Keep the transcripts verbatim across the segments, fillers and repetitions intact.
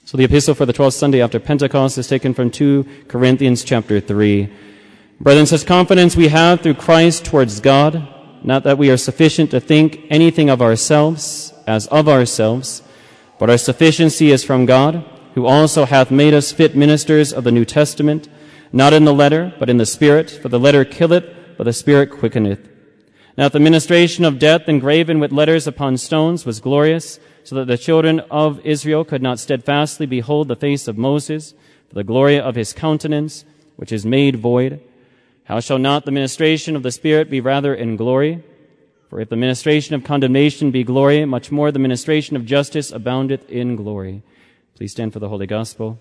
So the epistle for the twelfth Sunday after Pentecost is taken from Second Corinthians chapter three. Brethren, such confidence we have through Christ towards God, not that we are sufficient to think anything of ourselves as of ourselves, but our sufficiency is from God, who also hath made us fit ministers of the New Testament, not in the letter, but in the Spirit, for the letter killeth, but the Spirit quickeneth. Now the ministration of death engraven with letters upon stones was glorious, so that the children of Israel could not steadfastly behold the face of Moses, for the glory of his countenance, which is made void. How shall not the ministration of the Spirit be rather in glory? For if the ministration of condemnation be glory, much more the ministration of justice aboundeth in glory. Please stand for the Holy Gospel.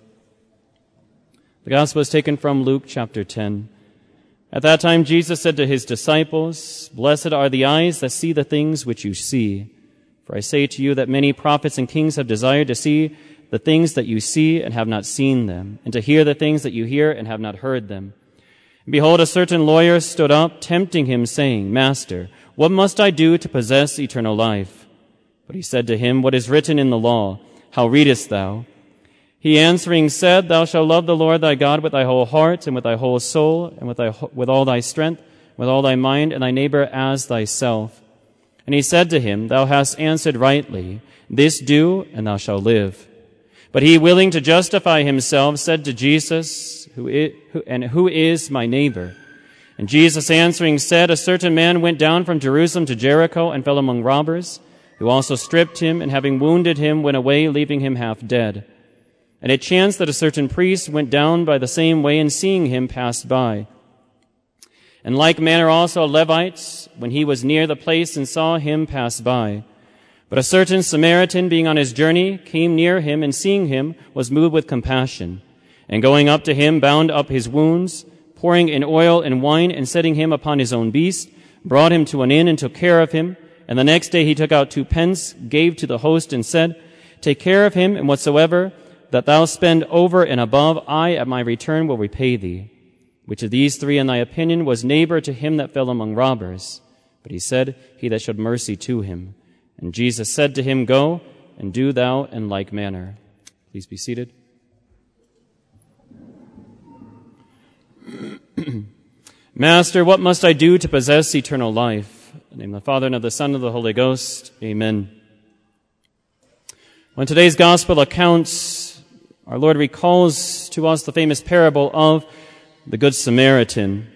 The Gospel is taken from Luke chapter ten. At that time Jesus said to his disciples, Blessed are the eyes that see the things which you see. For I say to you that many prophets and kings have desired to see the things that you see and have not seen them, and to hear the things that you hear and have not heard them. And behold, a certain lawyer stood up, tempting him, saying, Master, what must I do to possess eternal life? But he said to him, What is written in the law? How readest thou? He answering said, Thou shalt love the Lord thy God with thy whole heart, and with thy whole soul, and with thy with all thy strength, with all thy mind, and thy neighbor as thyself. And he said to him, Thou hast answered rightly. This do, and thou shalt live. But he, willing to justify himself, said to Jesus, who is, who, and who is my neighbor? And Jesus answering said, A certain man went down from Jerusalem to Jericho and fell among robbers, who also stripped him, and having wounded him, went away, leaving him half dead. And it chanced that a certain priest went down by the same way, and seeing him, passed by. In like manner also a Levite, when he was near the place and saw him, passed by. But a certain Samaritan, being on his journey, came near him, and seeing him, was moved with compassion. And going up to him, bound up his wounds, pouring in oil and wine, and setting him upon his own beast, brought him to an inn and took care of him. And the next day he took out two pence, gave to the host, and said, Take care of him, and whatsoever that thou spend over and above, I at my return will repay thee. Which of these three, in thy opinion, was neighbor to him that fell among robbers? But he said, He that showed mercy to him. And Jesus said to him, Go, and do thou in like manner. Please be seated. Master, what must I do to possess eternal life? In the name of the Father, and of the Son, and of the Holy Ghost. Amen. When today's gospel accounts, our Lord recalls to us the famous parable of the Good Samaritan.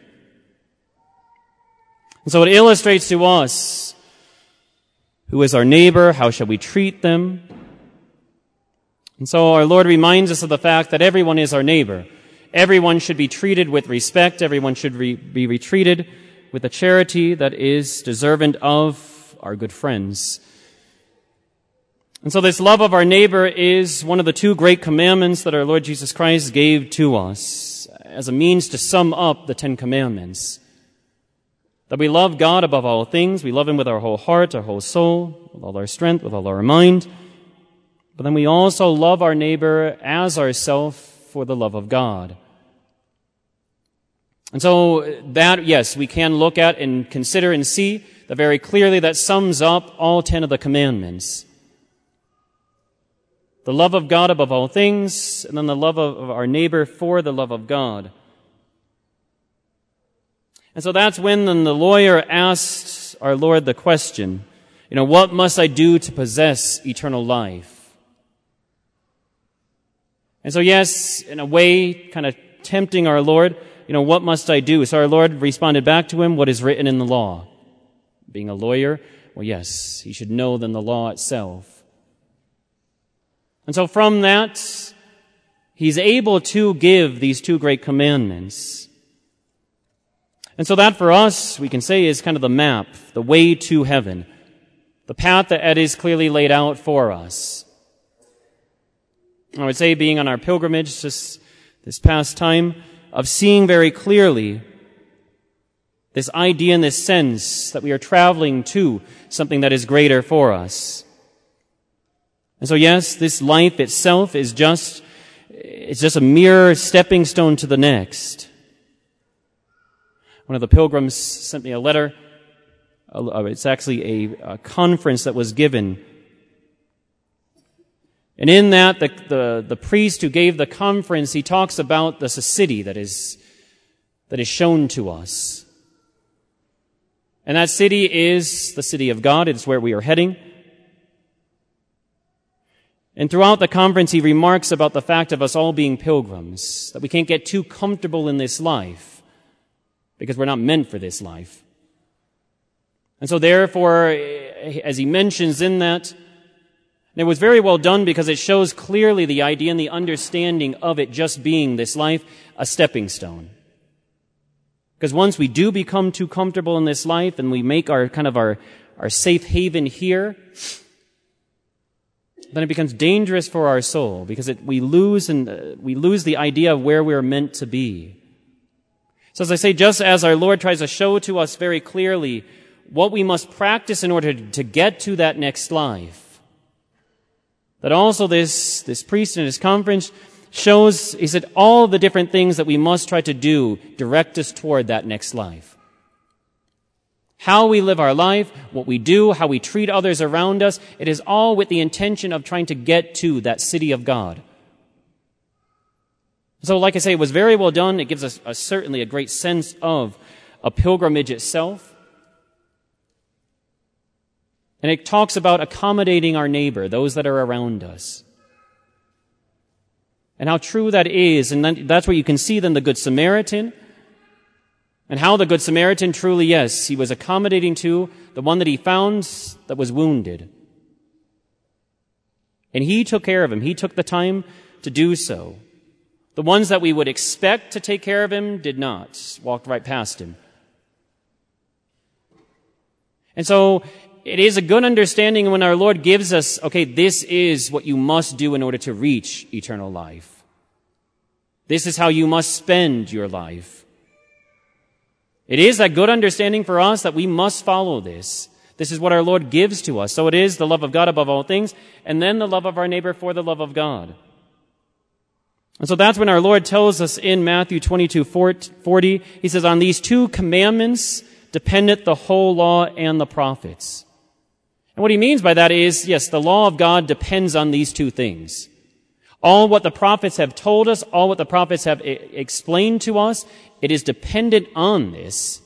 And so it illustrates to us who is our neighbor, how shall we treat them. And so our Lord reminds us of the fact that everyone is our neighbor. Everyone should be treated with respect. Everyone should re- be retreated with the charity that is deserving of our good friends. And so this love of our neighbor is one of the two great commandments that our Lord Jesus Christ gave to us as a means to sum up the Ten Commandments. That we love God above all things. We love Him with our whole heart, our whole soul, with all our strength, with all our mind. But then we also love our neighbor as ourself for the love of God. And so that, yes, we can look at and consider and see that very clearly that sums up all ten of the commandments. The love of God above all things, and then the love of our neighbor for the love of God. And so that's when then the lawyer asked our Lord the question, you know, what must I do to possess eternal life? And so yes, in a way, kind of tempting our Lord, you know, what must I do? So our Lord responded back to him, what is written in the law? Being a lawyer, well, yes, he should know then the law itself. And so from that, he's able to give these two great commandments. And so that for us, we can say, is kind of the map, the way to heaven, the path that is clearly laid out for us. I would say, being on our pilgrimage this, this past time, of seeing very clearly this idea and this sense that we are traveling to something that is greater for us. And so yes, this life itself is just, it's just a mere stepping stone to the next. One of the pilgrims sent me a letter. It's actually a, a conference that was given And in that, the, the, the priest who gave the conference, he talks about this city that is, that is shown to us. And that city is the city of God. It's where we are heading. And throughout the conference, he remarks about the fact of us all being pilgrims, that we can't get too comfortable in this life because we're not meant for this life. And so therefore, as he mentions in that, it was very well done because it shows clearly the idea and the understanding of it just being this life, a stepping stone. Because once we do become too comfortable in this life and we make our kind of our, our safe haven here, then it becomes dangerous for our soul because it, we lose and uh, we lose the idea of where we're meant to be. So as I say, just as our Lord tries to show to us very clearly what we must practice in order to, to get to that next life, that also this, this priest in his conference shows, he said, all the different things that we must try to do direct us toward that next life. How we live our life, what we do, how we treat others around us, it is all with the intention of trying to get to that city of God. So like I say, it was very well done. It gives us a, certainly a great sense of a pilgrimage itself. And it talks about accommodating our neighbor, those that are around us. And how true that is. And then that's where you can see then the Good Samaritan. And how the Good Samaritan truly, yes, he was accommodating to the one that he found that was wounded. And he took care of him. He took the time to do so. The ones that we would expect to take care of him did not. Walked right past him. And so it is a good understanding when our Lord gives us, okay, this is what you must do in order to reach eternal life. This is how you must spend your life. It is a good understanding for us that we must follow this. This is what our Lord gives to us. So it is the love of God above all things, and then the love of our neighbor for the love of God. And so that's when our Lord tells us in Matthew twenty-two forty, he says, on these two commandments dependeth the whole law and the prophets. And what he means by that is, yes, the law of God depends on these two things. All what the prophets have told us, all what the prophets have I- explained to us, it is dependent on this.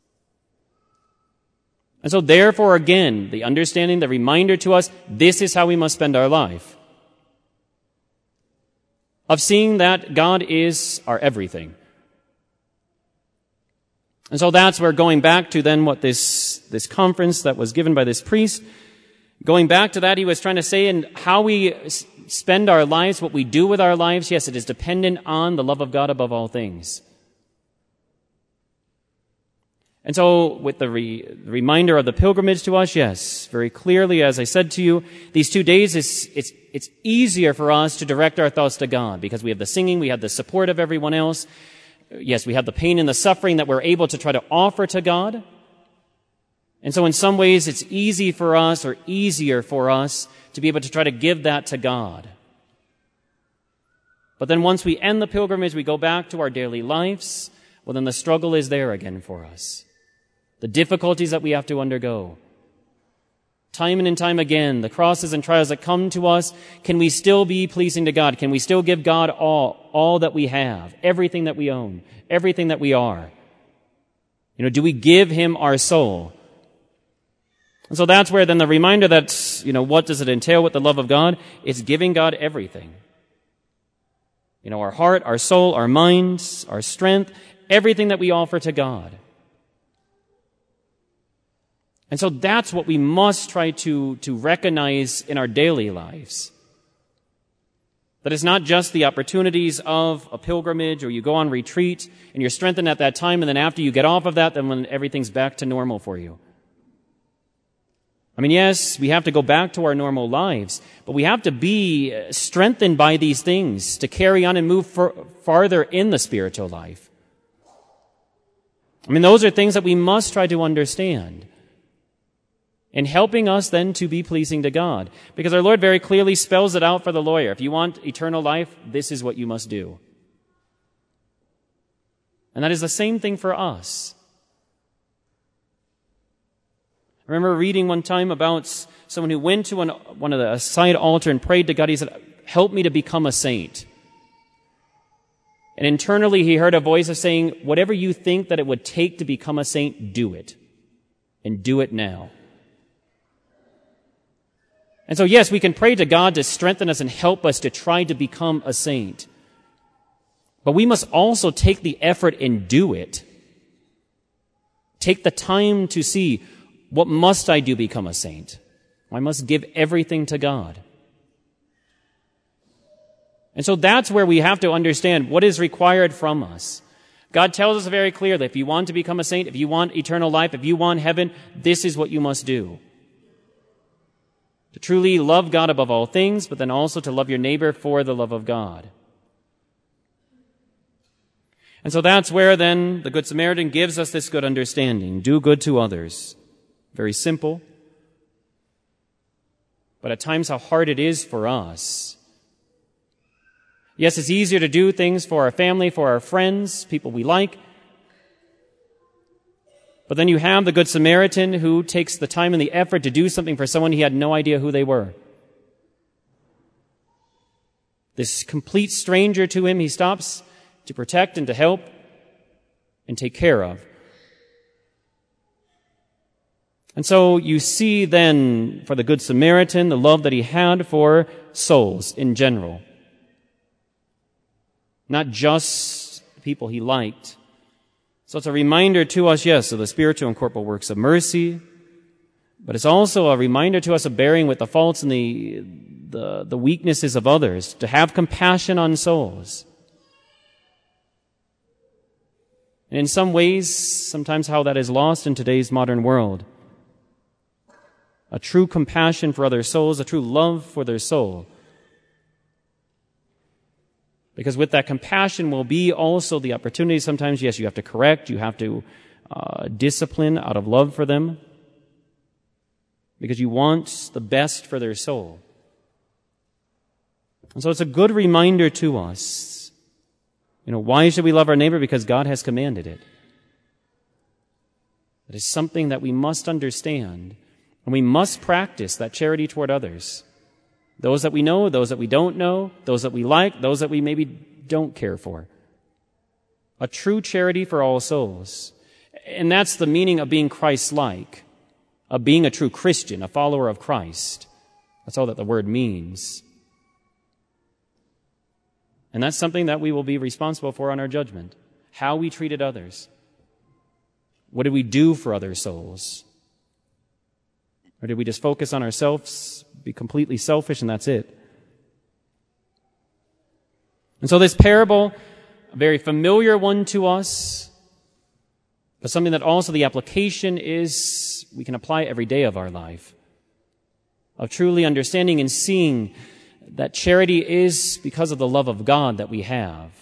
And so therefore, again, the understanding, the reminder to us, this is how we must spend our life. Of seeing that God is our everything. And so that's where going back to then what this, this conference that was given by this priest, going back to that, he was trying to say, and how we s- spend our lives, what we do with our lives, yes, it is dependent on the love of God above all things. And so with the, re- the reminder of the pilgrimage to us, yes, very clearly, as I said to you, these two days, it's, it's, it's easier for us to direct our thoughts to God because we have the singing, we have the support of everyone else. Yes, we have the pain and the suffering that we're able to try to offer to God. And so in some ways, it's easy for us or easier for us to be able to try to give that to God. But then once we end the pilgrimage, we go back to our daily lives. Well, then the struggle is there again for us. The difficulties that we have to undergo. Time and time again, the crosses and trials that come to us, can we still be pleasing to God? Can we still give God all, all that we have, everything that we own, everything that we are? You know, do we give Him our soul? And so that's where then the reminder that, you know, what does it entail with the love of God? It's giving God everything. You know, our heart, our soul, our minds, our strength, everything that we offer to God. And so that's what we must try to, to recognize in our daily lives. That it's not just the opportunities of a pilgrimage or you go on retreat and you're strengthened at that time and then after you get off of that, then when everything's back to normal for you. I mean, yes, we have to go back to our normal lives, but we have to be strengthened by these things to carry on and move far, farther in the spiritual life. I mean, those are things that we must try to understand. And helping us then to be pleasing to God. Because our Lord very clearly spells it out for the lawyer. If you want eternal life, this is what you must do. And that is the same thing for us. I remember reading one time about someone who went to an, one of the a side altar and prayed to God. He said, help me to become a saint. And internally he heard a voice of saying, whatever you think that it would take to become a saint, do it. And do it now. And so yes, we can pray to God to strengthen us and help us to try to become a saint. But we must also take the effort and do it. Take the time to see, what must I do to become a saint? I must give everything to God. And so that's where we have to understand what is required from us. God tells us very clearly, if you want to become a saint, if you want eternal life, if you want heaven, this is what you must do. To truly love God above all things, but then also to love your neighbor for the love of God. And so that's where then the Good Samaritan gives us this good understanding. Do good to others. Very simple. But at times how hard it is for us. Yes, it's easier to do things for our family, for our friends, people we like. But then you have the Good Samaritan who takes the time and the effort to do something for someone he had no idea who they were. This complete stranger to him, he stops to protect and to help and take care of. And so you see then for the Good Samaritan the love that he had for souls in general. Not just the people he liked. So it's a reminder to us, yes, of the spiritual and corporal works of mercy, but it's also a reminder to us of bearing with the faults and the, the, the weaknesses of others, to have compassion on souls. And in some ways, sometimes how that is lost in today's modern world. A true compassion for other souls, a true love for their soul. Because with that compassion will be also the opportunity. Sometimes, yes, you have to correct, you have to uh, discipline out of love for them. Because you want the best for their soul. And so it's a good reminder to us. You know, why should we love our neighbor? Because God has commanded it. It is something that we must understand. And we must practice that charity toward others. Those that we know, those that we don't know, those that we like, those that we maybe don't care for. A true charity for all souls. And that's the meaning of being Christ-like, of being a true Christian, a follower of Christ. That's all that the word means. And that's something that we will be responsible for on our judgment. How we treated others. What did we do for other souls? Or did we just focus on ourselves, be completely selfish, and that's it? And so this parable, a very familiar one to us, but something that also the application is we can apply every day of our life. Of truly understanding and seeing that charity is because of the love of God that we have.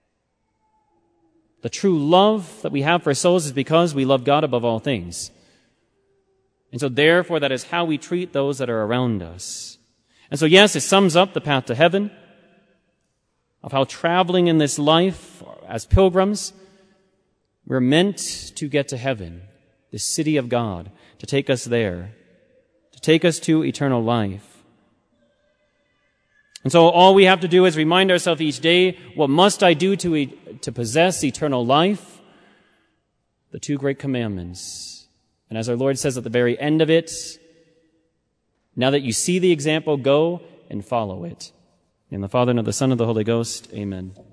The true love that we have for souls is because we love God above all things. And so therefore, that is how we treat those that are around us. And so yes, it sums up the path to heaven, of how traveling in this life as pilgrims, we're meant to get to heaven, the city of God, to take us there, to take us to eternal life. And so all we have to do is remind ourselves each day, what must I do to, to possess eternal life? The two great commandments. And as our Lord says at the very end of it, now that you see the example, go and follow it. In the Father, and of the Son, and of the Holy Ghost, amen.